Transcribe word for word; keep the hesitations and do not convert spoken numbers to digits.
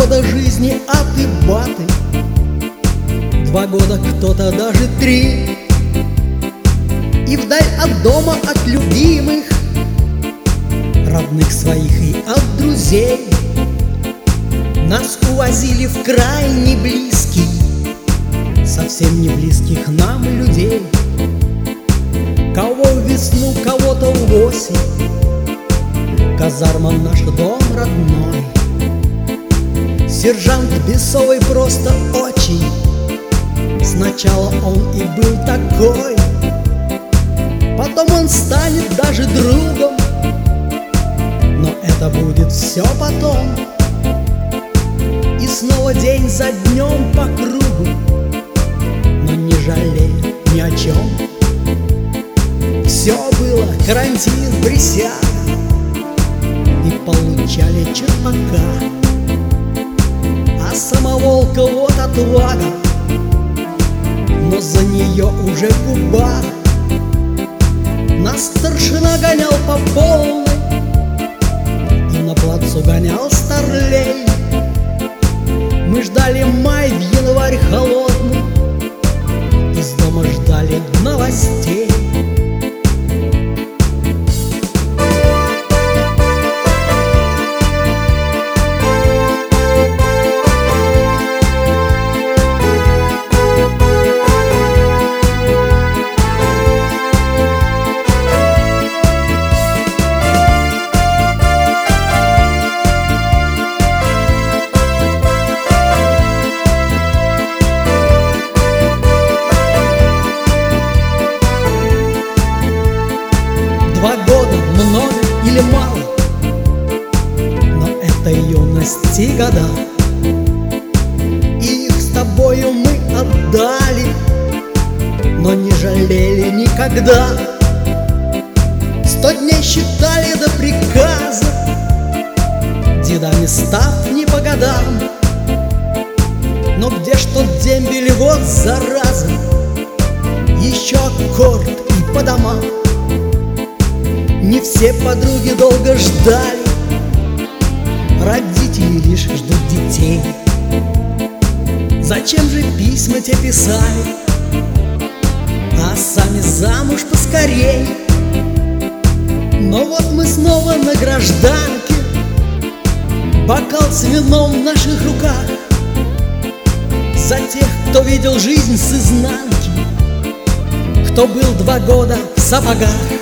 года жизни от и баты, два года, кто-то даже три. И вдаль от дома, от любимых, родных своих и от друзей. Нас увозили в край не близкий, совсем не близких нам людей. Кого в весну, кого-то в осень, казарма наш дом родной. Сержант Бесовый просто очень, сначала он и был такой, потом он станет даже другом, но это будет все потом. И снова день за днем по кругу, но не жалея ни о чем. Все было, карантин, присяга, и получали черпака. А самоволка вот отвага, но за нее уже губа. Нас старшина гонял по полной, и на плацу гонял старлей. Мы ждали май в январь холодный, из дома ждали новостей. Два года много или мало, но это юность и года. Их с тобою мы отдали, но не жалели никогда. Сто дней считали до приказа, дедами став не по годам. Но где ж тот дембель, вот зараза, еще аккорд и по домам. Не все подруги долго ждали, родители лишь ждут детей. Зачем же письма те писали, а сами замуж поскорей? Но вот мы снова на гражданке, бокал с вином в наших руках. За тех, кто видел жизнь с изнанки, кто был два года в сапогах.